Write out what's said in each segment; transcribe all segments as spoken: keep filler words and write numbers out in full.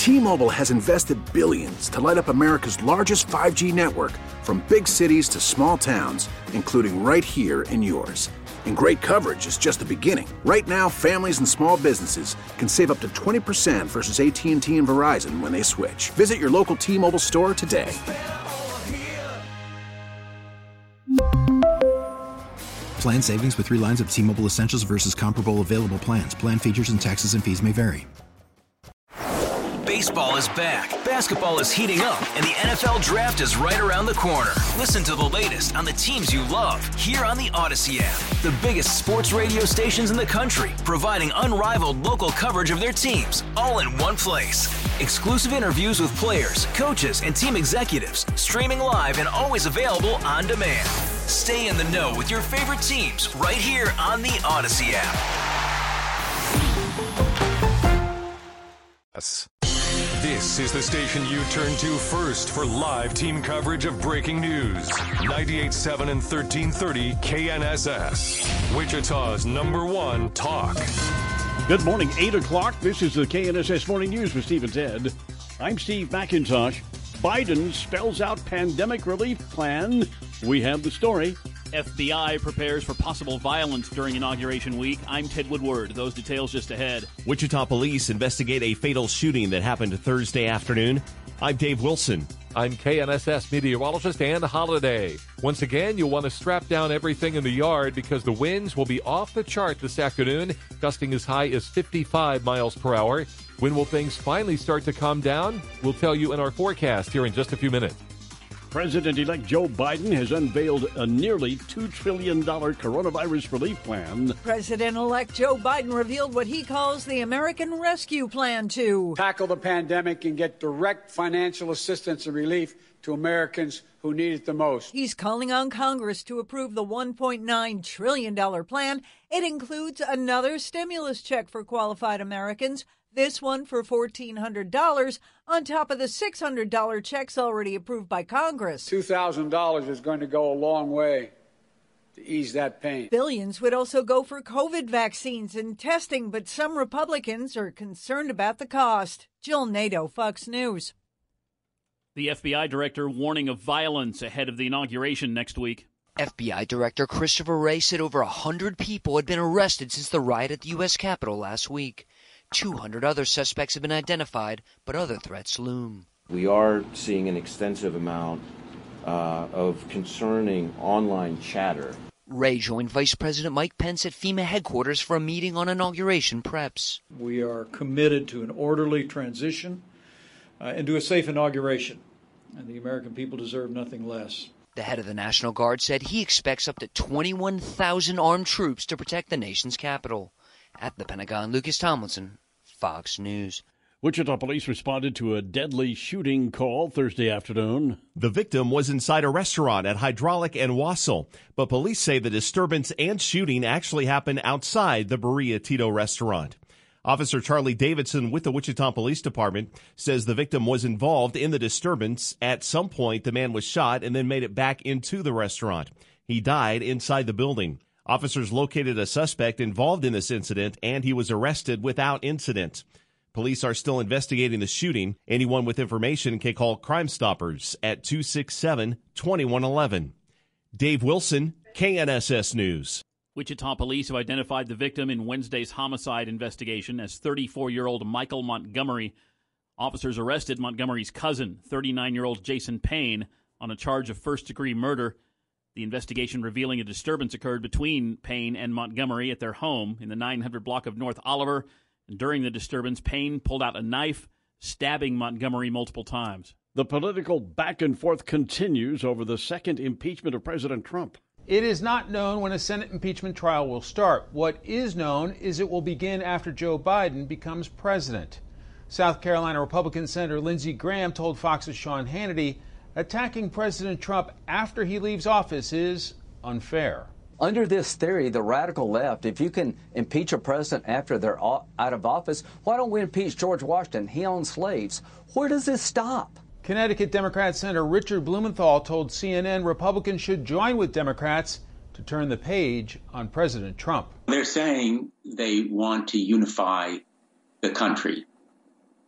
T-Mobile has invested billions to light up America's largest five G network, from big cities to small towns, including right here in yours. And great coverage is just the beginning. Right now, families and small businesses can save up to twenty percent versus A T and T and Verizon when they switch. Visit your local T-Mobile store today. Plan savings with three lines of T-Mobile Essentials versus comparable available plans. Plan features and taxes and fees may vary. Baseball is back, basketball is heating up, and the N F L Draft is right around the corner. Listen to the latest on the teams you love here on the Odyssey app. The biggest sports radio stations in the country, providing unrivaled local coverage of their teams, all in one place. Exclusive interviews with players, coaches, and team executives, streaming live and always available on demand. Stay in the know with your favorite teams right here on the Odyssey app. Yes. This is the station you turn to first for live team coverage of breaking news. ninety-eight point seven and thirteen thirty K N S S. Wichita's number one talk. Good morning, eight o'clock. This is the K N S S Morning News with Steve and Ted. I'm Steve McIntosh. Biden spells out pandemic relief plan. We have the story. F B I prepares for possible violence during Inauguration Week. I'm Ted Woodward. Those details just ahead. Wichita police investigate a fatal shooting that happened Thursday afternoon. I'm Dave Wilson. I'm K N S S meteorologist Ann Holiday. Once again, you'll want to strap down everything in the yard because the winds will be off the chart this afternoon, gusting as high as fifty-five miles per hour. When will things finally start to calm down? We'll tell you in our forecast here in just a few minutes. President-elect Joe Biden has unveiled a nearly two trillion dollars coronavirus relief plan. President-elect Joe Biden revealed what he calls the American Rescue Plan to tackle the pandemic and get direct financial assistance and relief to Americans who need it the most. He's calling on Congress to approve the one point nine trillion dollars plan. It includes another stimulus check for qualified Americans, this one for fourteen hundred dollars on top of the six hundred dollars checks already approved by Congress. two thousand dollars is going to go a long way to ease that pain. Billions would also go for COVID vaccines and testing, but some Republicans are concerned about the cost. Jill Nato, Fox News. The F B I director warning of violence ahead of the inauguration next week. F B I Director Christopher Wray said over one hundred people had been arrested since the riot at the U S Capitol last week. two hundred other suspects have been identified, but other threats loom. We are seeing an extensive amount uh, of concerning online chatter. Wray joined Vice President Mike Pence at FEMA headquarters for a meeting on inauguration preps. We are committed to an orderly transition uh, and to a safe inauguration, and the American people deserve nothing less. The head of the National Guard said he expects up to twenty-one thousand armed troops to protect the nation's capital. At the Pentagon, Lucas Tomlinson, Fox News. Wichita police responded to a deadly shooting call Thursday afternoon. The victim was inside a restaurant at Hydraulic and Wassell, but police say the disturbance and shooting actually happened outside the Berea Tito restaurant. Officer Charlie Davidson with the Wichita Police Department says the victim was involved in the disturbance. At some point, the man was shot and then made it back into the restaurant. He died inside the building. Officers located a suspect involved in this incident, and he was arrested without incident. Police are still investigating the shooting. Anyone with information can call Crime Stoppers at two six seven, two one one one. Dave Wilson, K N S S News. Wichita police have identified the victim in Wednesday's homicide investigation as thirty-four-year-old Michael Montgomery. Officers arrested Montgomery's cousin, thirty-nine-year-old Jason Payne, on a charge of first-degree murder. The investigation revealing a disturbance occurred between Payne and Montgomery at their home in the nine hundred block of North Oliver. And during the disturbance, Payne pulled out a knife, stabbing Montgomery multiple times. The political back and forth continues over the second impeachment of President Trump. It is not known when a Senate impeachment trial will start. What is known is it will begin after Joe Biden becomes president. South Carolina Republican Senator Lindsey Graham told Fox's Sean Hannity attacking President Trump after he leaves office is unfair. Under this theory, the radical left, if you can impeach a president after they're out of office, why don't we impeach George Washington? He owned slaves. Where does this stop? Connecticut Democrat Senator Richard Blumenthal told C N N Republicans should join with Democrats to turn the page on President Trump. They're saying they want to unify the country.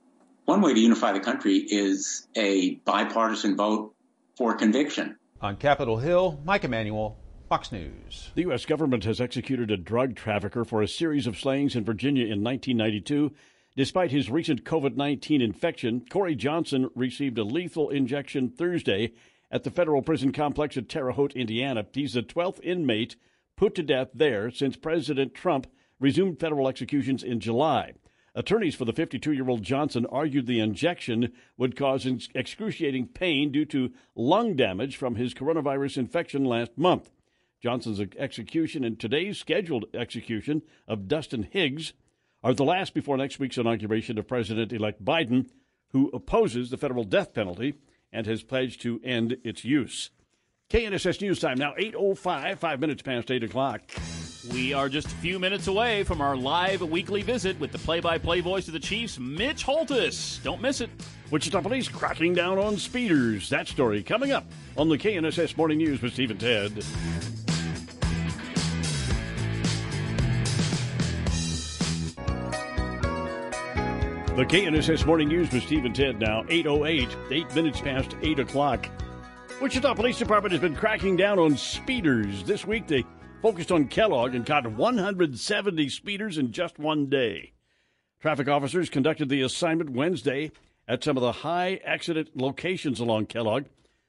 One way to unify the country is a bipartisan vote for conviction. On Capitol Hill, Mike Emanuel, Fox News. The U S government has executed a drug trafficker for a series of slayings in Virginia in nineteen ninety-two. Despite his recent COVID nineteen infection, Corey Johnson received a lethal injection Thursday at the federal prison complex at Terre Haute, Indiana. He's the twelfth inmate put to death there since President Trump resumed federal executions in July. Attorneys for the fifty-two-year-old Johnson argued the injection would cause excruciating pain due to lung damage from his coronavirus infection last month. Johnson's execution and today's scheduled execution of Dustin Higgs are the last before next week's inauguration of President-elect Biden, who opposes the federal death penalty and has pledged to end its use. K N S S News Time now, eight oh five, five minutes past eight o'clock. We are just a few minutes away from our live weekly visit with the play-by-play voice of the Chiefs, Mitch Holthus. Don't miss it. Wichita police cracking down on speeders. That story coming up on the K N S S Morning News with Steve and Ted. The K N S S Morning News with Steve and Ted now, eight oh eight, eight minutes past eight o'clock. Wichita Police Department has been cracking down on speeders. This week they focused on Kellogg and caught one hundred seventy speeders in just one day. Traffic officers conducted the assignment Wednesday at some of the high accident locations along Kellogg.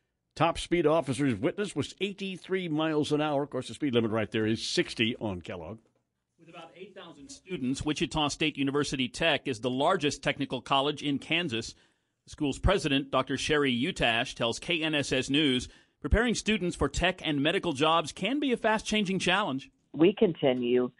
Top speed officers' witness was eighty-three miles an hour. Of course, the speed limit right there is sixty on Kellogg. With about eight thousand students, Wichita State University Tech is the largest technical college in Kansas. The school's president, Doctor Sherry Utash, tells K N S S News, preparing students for tech and medical jobs can be a fast-changing challenge. We continue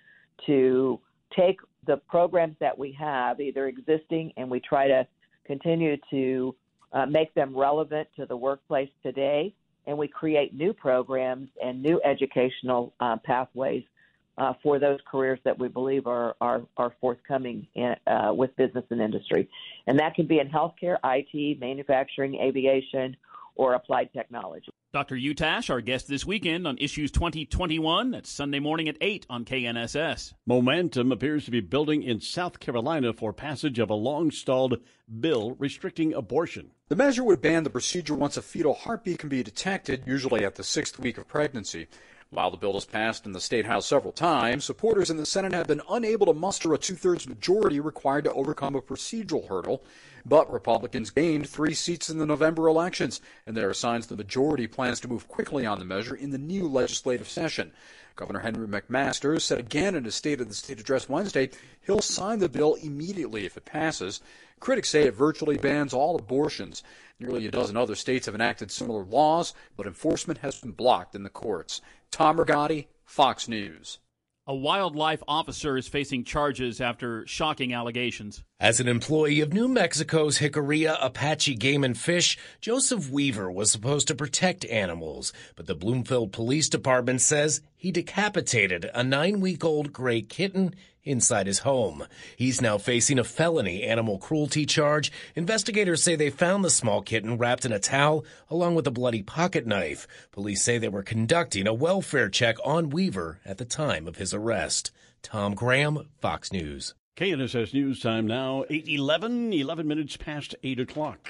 to take the programs that we have, either existing, and we try to continue to uh, make them relevant to the workplace today, and we create new programs and new educational uh, pathways Uh, for those careers that we believe are are, are forthcoming in, uh, with business and industry. And that can be in healthcare, I T, manufacturing, aviation, or applied technology. Doctor Utash, our guest this weekend on Issues twenty twenty-one. That's Sunday morning at eight on K N S S. Momentum appears to be building in South Carolina for passage of a long-stalled bill restricting abortion. The measure would ban the procedure once a fetal heartbeat can be detected, usually at the sixth week of pregnancy. While the bill has passed in the State House several times, supporters in the Senate have been unable to muster a two-thirds majority required to overcome a procedural hurdle. But Republicans gained three seats in the November elections, and there are signs the majority plans to move quickly on the measure in the new legislative session. Governor Henry McMaster said again in his State of the State address Wednesday he'll sign the bill immediately if it passes. Critics say it virtually bans all abortions. Nearly a dozen other states have enacted similar laws, but enforcement has been blocked in the courts. Tom Rigotti, Fox News. A wildlife officer is facing charges after shocking allegations. As an employee of New Mexico's Jicarilla Apache Game and Fish, Joseph Weaver was supposed to protect animals, but the Bloomfield Police Department says he decapitated a nine-week-old gray kitten inside his home. He's now facing a felony animal cruelty charge. Investigators say they found the small kitten wrapped in a towel along with a bloody pocket knife. Police say they were conducting a welfare check on Weaver at the time of his arrest. Tom Graham, Fox News. K N S S News Time now, eight eleven, eleven minutes past eight o'clock.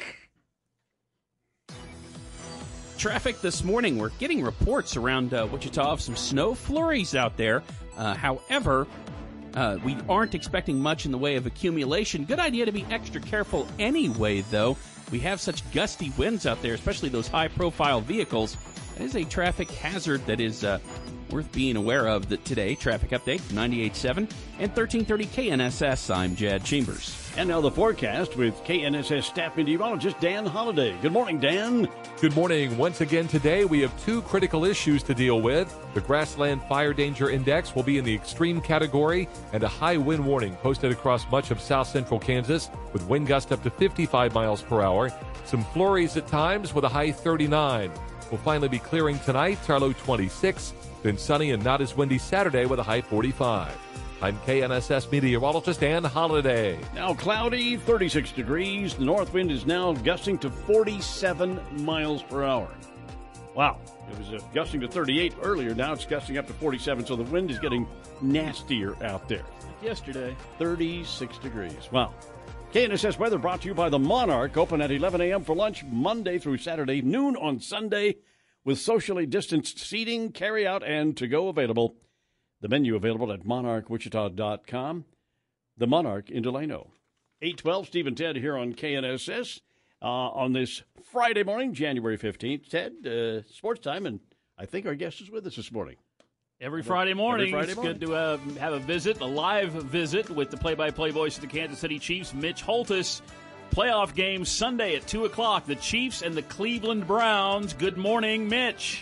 Traffic this morning. We're getting reports around uh, Wichita of some snow flurries out there. Uh, however, uh, we aren't expecting much in the way of accumulation. Good idea to be extra careful anyway, though. We have such gusty winds out there, especially those high-profile vehicles. That is a traffic hazard that is uh, worth being aware of. That today, traffic update, ninety-eight point seven and thirteen thirty K N S S. I'm Jad Chambers. And now the forecast with K N S S staff meteorologist Dan Holliday. Good morning, Dan. Good morning. Once again today, we have two critical issues to deal with. The Grassland Fire Danger Index will be in the extreme category, and a high wind warning posted across much of south central Kansas with wind gusts up to fifty-five miles per hour. Some flurries at times with a high thirty-nine. We'll finally be clearing tonight, our low twenty-six. Then sunny and not as windy Saturday with a high forty-five. I'm K N S S meteorologist Dan Holliday. Now cloudy, thirty-six degrees. The north wind is now gusting to forty-seven miles per hour. Wow. It was uh, gusting to thirty-eight earlier. Now it's gusting up to forty-seven, so the wind is getting nastier out there. Yesterday. thirty-six degrees. Wow. K N S S weather brought to you by the Monarch. Open at eleven a.m. for lunch Monday through Saturday, noon on Sunday, with socially distanced seating, carry-out, and to-go available. The menu available at monarch wichita dot com. The Monarch in Delano. eight twelve, Steve and Ted here on K N S S uh, on this Friday morning, January fifteenth. Ted, uh, sports time, and I think our guest is with us this morning. Every Friday morning, Every Friday it's morning. good to uh, have a visit, a live visit with the play-by-play voice of the Kansas City Chiefs, Mitch Holthus. Playoff game Sunday at two o'clock, the Chiefs and the Cleveland Browns. Good morning, Mitch.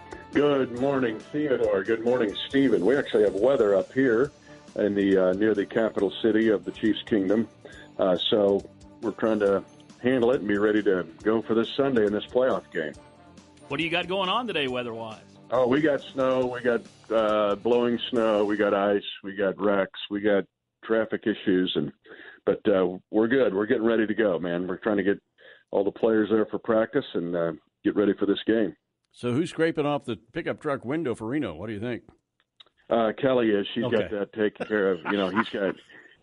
Good morning, Theodore. Good morning, Stephen. We actually have weather up here in the uh, near the capital city of the Chiefs Kingdom. Uh, so we're trying to handle it and be ready to go for this Sunday in this playoff game. What do you got going on today weather-wise? Oh, we got snow, we got uh, blowing snow, we got ice, we got wrecks, we got traffic issues, and but uh, we're good. We're getting ready to go, man. We're trying to get all the players there for practice and uh, get ready for this game. So who's scraping off the pickup truck window for Reno? What do you think? Uh, Kelly is. She's Okay. got that taken care of. You know, he's got,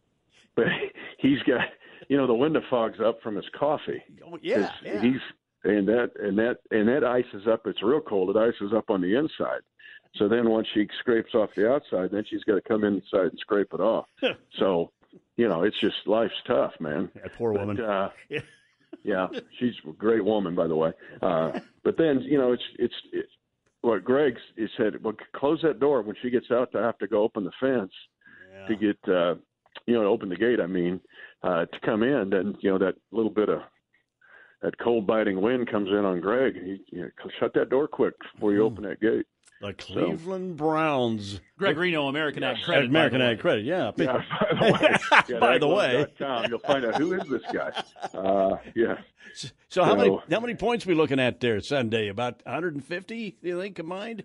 but he's got, you know, the window fog's up from his coffee. Oh, yeah, 'Cause yeah. He's and that and that and that ice is up. It's real cold. That ice is up on the inside. So then once she scrapes off the outside, then she's got to come inside and scrape it off. So, you know, it's just life's tough, man. That poor But, woman. Uh, yeah, she's a great woman, by the way. Uh, but then, you know, it's it's, it's what Greg he said. Well, close that door when she gets out to have to go open the fence to get, uh, you know, to open the gate. I mean, uh, to come in, then you know that little bit of that cold biting wind comes in on Greg. He, you know, shut that door quick before you open that gate. The Cleveland Browns. Greg Reno, American Ag Credit. American by the Ag way. Credit, yeah. Yeah, by the way, yeah, By the way. ag love dot com, you'll find out who is this guy. Uh, yeah. So how So- many how many points we looking at there Sunday? About one hundred fifty, do you think, combined?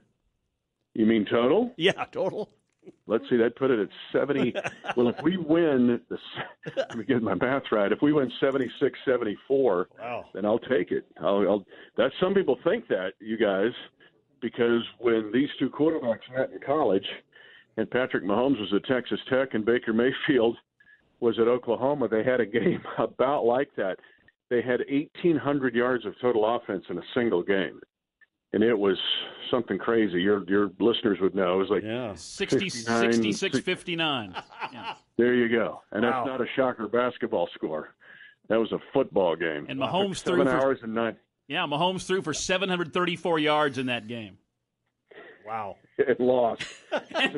You mean total? Yeah, total. Let's see, that put it at seventy. Well, if we win, the, let me get my math right. If we win seventy-six seventy-four, wow. then I'll take it. I'll, I'll, that some people think that, you guys, because when these two quarterbacks met in college, and Patrick Mahomes was at Texas Tech and Baker Mayfield was at Oklahoma, they had a game about like that. They had eighteen hundred yards of total offense in a single game. And it was something crazy. Your your listeners would know. It was like yeah. sixty, sixty-six fifty-nine. Yeah. There you go. And Wow. that's not a shocker basketball score. That was a football game. And Uh, Mahomes seven threw for- hours and nine. Yeah, Mahomes threw for seven hundred thirty-four yards in that game. Wow. It lost. In a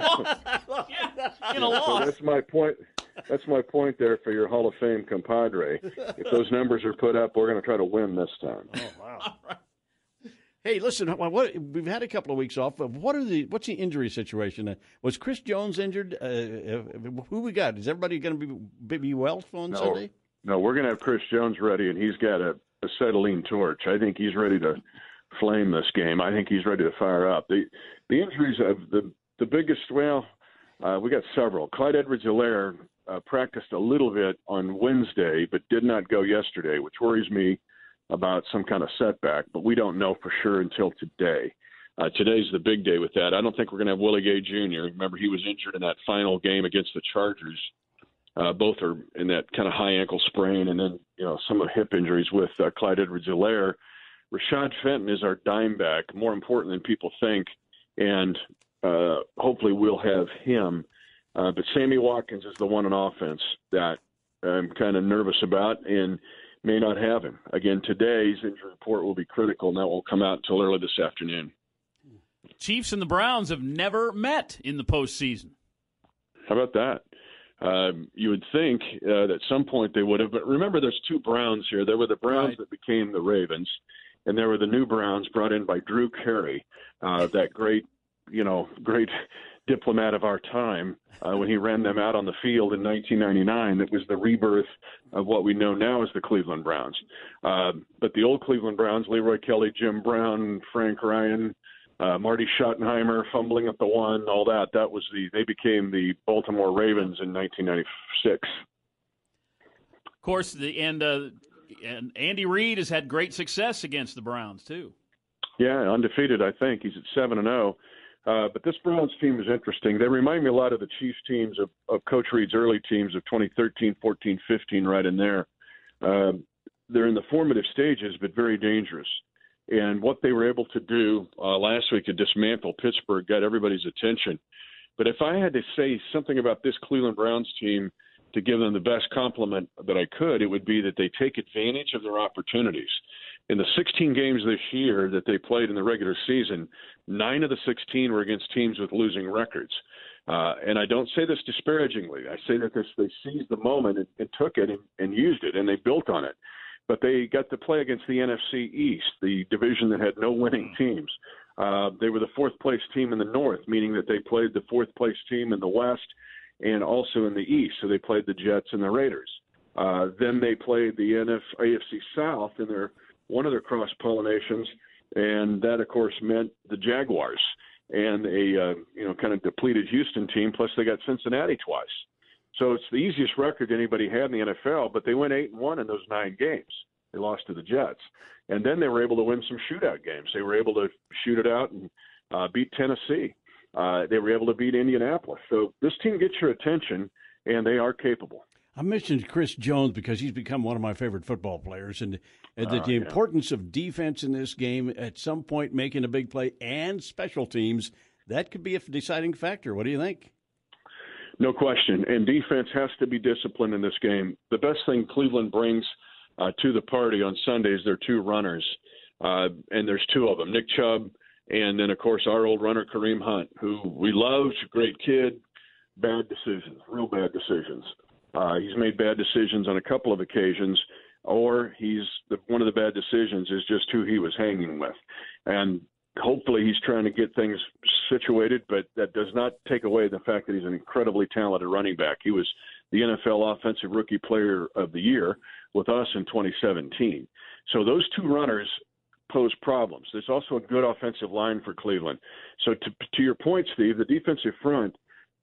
So loss. that's my point. That's my point there for your Hall of Fame compadre. If those numbers are put up, we're going to try to win this time. Oh, wow. Hey, listen, what, what, we've had a couple of weeks off. But what are the what's the injury situation? Uh, was Chris Jones injured? Uh, uh, who we got? Is everybody going to be be well on No, Sunday? no, we're going to have Chris Jones ready, and he's got a acetylene torch. I think he's ready to flame this game. I think he's ready to fire up. The the injuries of the the biggest. Well, uh, we got several. Clyde Edwards-Helaire uh, practiced a little bit on Wednesday, but did not go yesterday, which worries me about some kind of setback. But we don't know for sure until today. Uh, today's the big day with that. I don't think we're going to have Willie Gay Junior Remember, he was injured in that final game against the Chargers. Uh, both are in that kind of high ankle sprain, and then you know some of the hip injuries with uh, Clyde Edwards-Helaire. Rashad Fenton is our dime back, more important than people think, and uh, hopefully we'll have him. Uh, but Sammy Watkins is the one on offense that I'm kind of nervous about and may not have him. Again, today's injury report will be critical, and that won't come out until early this afternoon. Chiefs and the Browns have never met in the postseason. How about that? Um, you would think uh, at some point they would have, but remember there's two Browns here. There were the Browns Right. that became the Ravens, and there were the new Browns brought in by Drew Carey, uh, that great, you know, great diplomat of our time uh, when he ran them out on the field in nineteen ninety-nine. That was the rebirth of what we know now as the Cleveland Browns. Uh, but the old Cleveland Browns, Leroy Kelly, Jim Brown, Frank Ryan, Uh, Marty Schottenheimer fumbling at the one, all that. That was the they became the Baltimore Ravens in nineteen ninety-six. Of course, the and uh, and Andy Reid has had great success against the Browns too. Yeah, undefeated. I think he's at seven and zero. Uh, but this Browns team is interesting. They remind me a lot of the Chiefs teams of, of Coach Reid's early teams of twenty thirteen, fourteen, fifteen, right in there. Uh, they're in the formative stages, but very dangerous. And what they were able to do uh, last week to dismantle Pittsburgh got everybody's attention. But if I had to say something about this Cleveland Browns team to give them the best compliment that I could, it would be that they take advantage of their opportunities. In the sixteen games this year that they played in the regular season, nine of the sixteen were against teams with losing records. Uh, and I don't say this disparagingly. I say that this, they seized the moment and, and took it and, and used it, and they built on it. But they got to play against the N F C East, the division that had no winning teams. Uh, they were the fourth-place team in the North, meaning that they played the fourth-place team in the West and also in the East. So they played the Jets and the Raiders. Uh, then they played the N F A F C South in their one of their cross-pollinations, and that, of course, meant the Jaguars and a uh, you know kind of depleted Houston team, plus they got Cincinnati twice. So it's the easiest record anybody had in the N F L, but they went eight and one in those nine games. They lost to the Jets. And then they were able to win some shootout games. They were able to shoot it out and uh, beat Tennessee. Uh, they were able to beat Indianapolis. So this team gets your attention, and they are capable. I mentioned Chris Jones because he's become one of my favorite football players, and, and that uh, the yeah. importance of defense in this game, at some point making a big play, and special teams, that could be a deciding factor. What do you think? No question. And defense has to be disciplined in this game. The best thing Cleveland brings uh, to the party on Sundays, they're two runners, uh, and there's two of them, Nick Chubb, and then, of course, our old runner, Kareem Hunt, who we loved, great kid, bad decisions, real bad decisions. Uh, he's made bad decisions on a couple of occasions, or he's the, one of the bad decisions is just who he was hanging with. And hopefully he's trying to get things situated, but that does not take away the fact that he's an incredibly talented running back. He was the N F L Offensive Rookie Player of the Year with us in twenty seventeen. So those two runners pose problems. There's also a good offensive line for Cleveland. So to, to your point, Steve, the defensive front,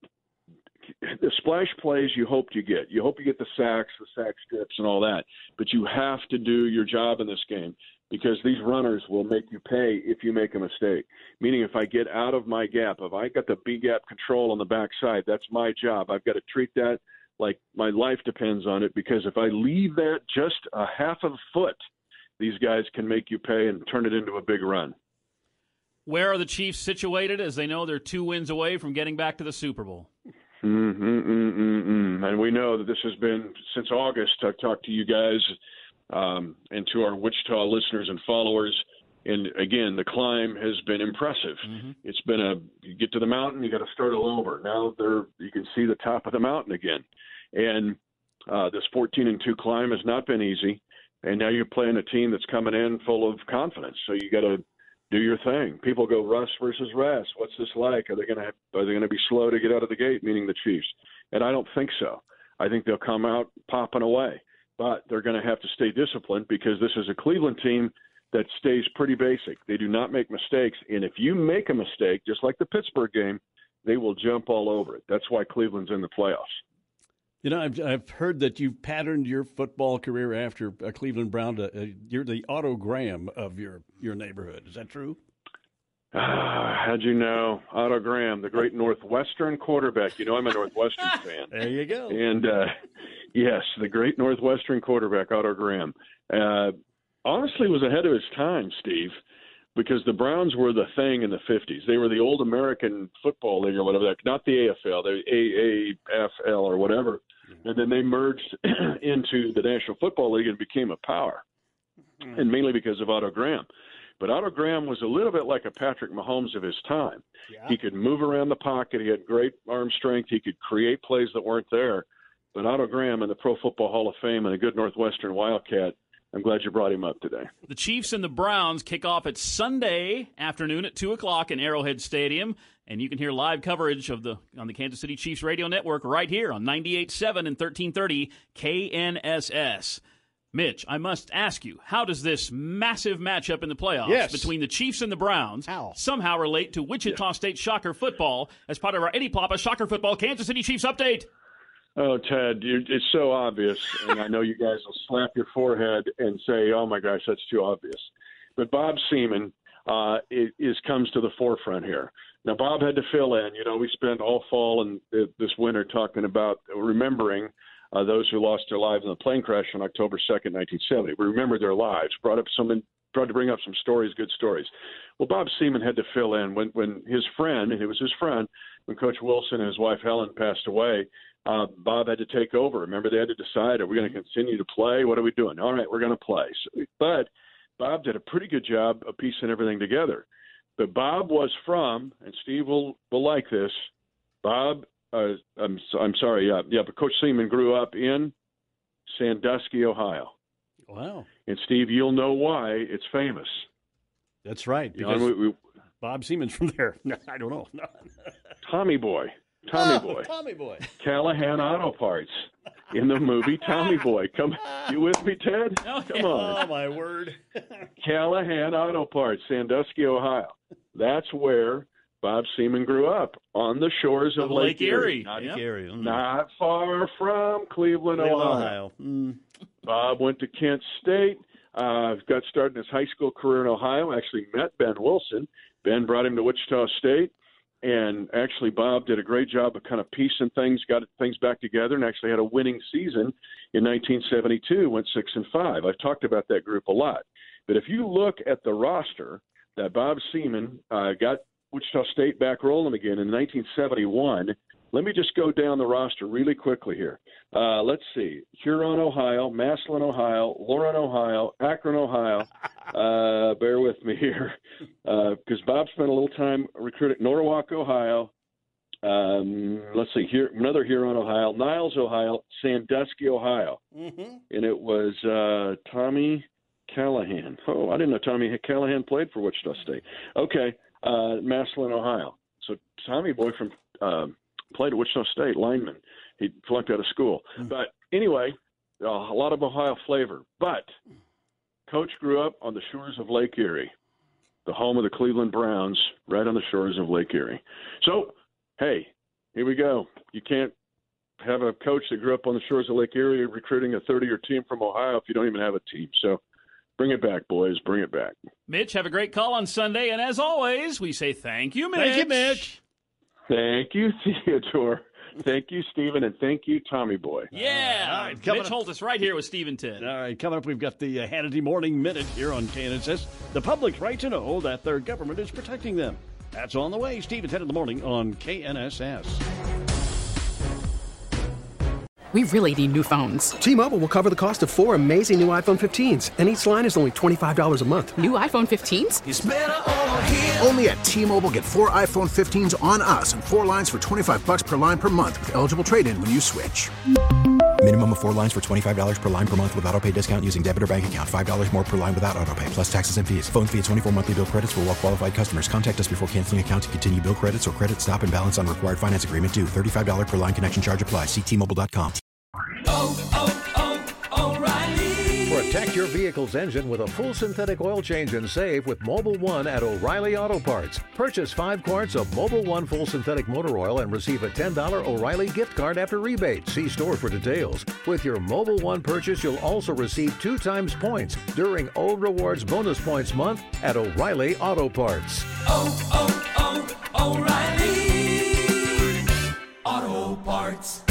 the splash plays you hope you get. You hope you get the sacks, the sack strips, and all that. But you have to do your job in this game because these runners will make you pay if you make a mistake. Meaning if I get out of my gap, if I got the B-gap control on the backside, that's my job. I've got to treat that like my life depends on it because if I leave that just a half of a foot, these guys can make you pay and turn it into a big run. Where are the Chiefs situated as they know they're two wins away from getting back to the Super Bowl? Mm-hmm, mm-hmm. And we know that this has been since August. I've talked to you guys um, and to our Wichita listeners and followers. And again, the climb has been impressive. Mm-hmm. It's been a you get to the mountain, you got to start all over. Now they're you can see the top of the mountain again. And uh, this fourteen and two climb has not been easy. And now you're playing a team that's coming in full of confidence. So you got to do your thing. People go Russ versus Russ. What's this like? Are they going to are they going to be slow to get out of the gate? Meaning the Chiefs. And I don't think so. I think they'll come out popping away. But they're going to have to stay disciplined because this is a Cleveland team that stays pretty basic. They do not make mistakes. And if you make a mistake, just like the Pittsburgh game, they will jump all over it. That's why Cleveland's in the playoffs. You know, I've, I've heard that you've patterned your football career after a Cleveland Brown. To, uh, you're the Otto Graham of your, your neighborhood. Is that true? Uh, how'd you know? Otto Graham, the great Northwestern quarterback. You know I'm a Northwestern fan. There you go. And, uh, yes, the great Northwestern quarterback, Otto Graham. Uh, honestly was ahead of his time, Steve, because the Browns were the thing in the fifties. They were the old American Football League or whatever, not the A F L, the A A F L or whatever. And then they merged into the National Football League and became a power, mm-hmm. and mainly because of Otto Graham. But Otto Graham was a little bit like a Patrick Mahomes of his time. Yeah. He could move around the pocket. He had great arm strength. He could create plays that weren't there. But Otto Graham in the Pro Football Hall of Fame and a good Northwestern Wildcat, I'm glad you brought him up today. The Chiefs and the Browns kick off at Sunday afternoon at two o'clock in Arrowhead Stadium. And you can hear live coverage of the on the Kansas City Chiefs radio network right here on ninety-eight point seven and thirteen thirty K N S S. Mitch, I must ask you, how does this massive matchup in the playoffs yes. between the Chiefs and the Browns how? somehow relate to Wichita yeah. State Shocker football as part of our Eddie Plapa Shocker Football Kansas City Chiefs update? Oh, Ted, you, it's so obvious, and I know you guys will slap your forehead and say, oh, my gosh, that's too obvious. But Bob Seaman uh, is, is comes to the forefront here. Now, Bob had to fill in. You know, we spent all fall and this winter talking about remembering uh, those who lost their lives in the plane crash on October second, nineteen seventy. We remembered their lives, brought up some, tried to bring up some stories, good stories. Well, Bob Seaman had to fill in when, when his friend, and it was his friend, when Coach Wilson and his wife Helen passed away, uh, Bob had to take over. Remember, they had to decide, are we going to continue to play? What are we doing? All right, we're going to play. So, but Bob did a pretty good job of piecing everything together. But Bob was from, and Steve will, will like this, Bob, uh, I'm, I'm sorry, yeah, yeah, but Coach Seaman grew up in Sandusky, Ohio. Wow. And, Steve, you'll know why it's famous. That's right, because you know, we, we, Bob Seaman's from there. I don't know. Tommy Boy. Tommy oh, Boy. Tommy Boy. Callahan Auto Parts in the movie Tommy Boy. Come, you with me, Ted? Oh, Come on. Oh, my word. Callahan Auto Parts, Sandusky, Ohio. That's where Bob Seaman grew up, on the shores of, of Lake, Lake Erie. Erie. Not, yep. Erie. Mm. Not far from Cleveland, Cleveland Ohio. Ohio. Mm. Bob went to Kent State. Uh, got started his high school career in Ohio. Actually met Ben Wilson. Ben brought him to Wichita State. And actually, Bob did a great job of kind of piecing things, got things back together, and actually had a winning season in nineteen seventy-two, went six and five. I've talked about that group a lot. But if you look at the roster that Bob Seaman uh, got Wichita State back rolling again in nineteen seventy-one, let me just go down the roster really quickly here. Uh, let's see. Huron, Ohio, Massillon, Ohio, Lauren, Ohio, Akron, Ohio. Uh, bear with me here. Because uh, Bob spent a little time recruiting Norwalk, Ohio. Um, let's see. Here, another Huron, Ohio. Niles, Ohio. Sandusky, Ohio. Mm-hmm. And it was uh, Tommy Callahan. Oh, I didn't know Tommy Callahan played for Wichita State. Okay. Uh, Massillon, Ohio. So Tommy Boy from uh, played at Wichita State, lineman. He flunked out of school. Mm-hmm. But anyway, uh, a lot of Ohio flavor. But Coach grew up on the shores of Lake Erie, the home of the Cleveland Browns, right on the shores of Lake Erie. So, hey, here we go. You can't have a coach that grew up on the shores of Lake Erie recruiting a thirty-year team from Ohio if you don't even have a team. So bring it back, boys. Bring it back. Mitch, have a great call on Sunday. And as always, we say thank you, Mitch. Thank you, Mitch. Thank you, Theodore. Thank you, Stephen, and thank you, Tommy Boy. Yeah. All right, Mitch Holtis right here with Stephen Ted. All right, coming up, we've got the uh, Hannity Morning Minute here on K N S S. The public's right to know that their government is protecting them. That's on the way. Stephen Ted in the morning on K N S S. We really need new phones. T-Mobile will cover the cost of four amazing new iPhone fifteens, and each line is only twenty-five dollars a month. New iPhone fifteens? It's better over here. Only at T-Mobile, get four iPhone fifteens on us and four lines for twenty-five dollars per line per month with eligible trade-in when you switch. Minimum of four lines for twenty-five dollars per line per month with autopay discount using debit or bank account. five dollars more per line without autopay, plus taxes and fees. Phone fee at twenty-four monthly bill credits for well-qualified customers. Contact us before canceling account to continue bill credits or credit stop and balance on required finance agreement due. thirty-five dollars per line connection charge applies. See T Mobile dot com. Oh, oh, oh, O'Reilly. Protect your vehicle's engine with a full synthetic oil change and save with Mobil one at O'Reilly Auto Parts. Purchase five quarts of Mobil one full synthetic motor oil and receive a ten dollars O'Reilly gift card after rebate. See store for details. With your Mobil one purchase, you'll also receive two times points during O Rewards Bonus Points Month at O'Reilly Auto Parts. Oh, oh, oh, O'Reilly Auto Parts.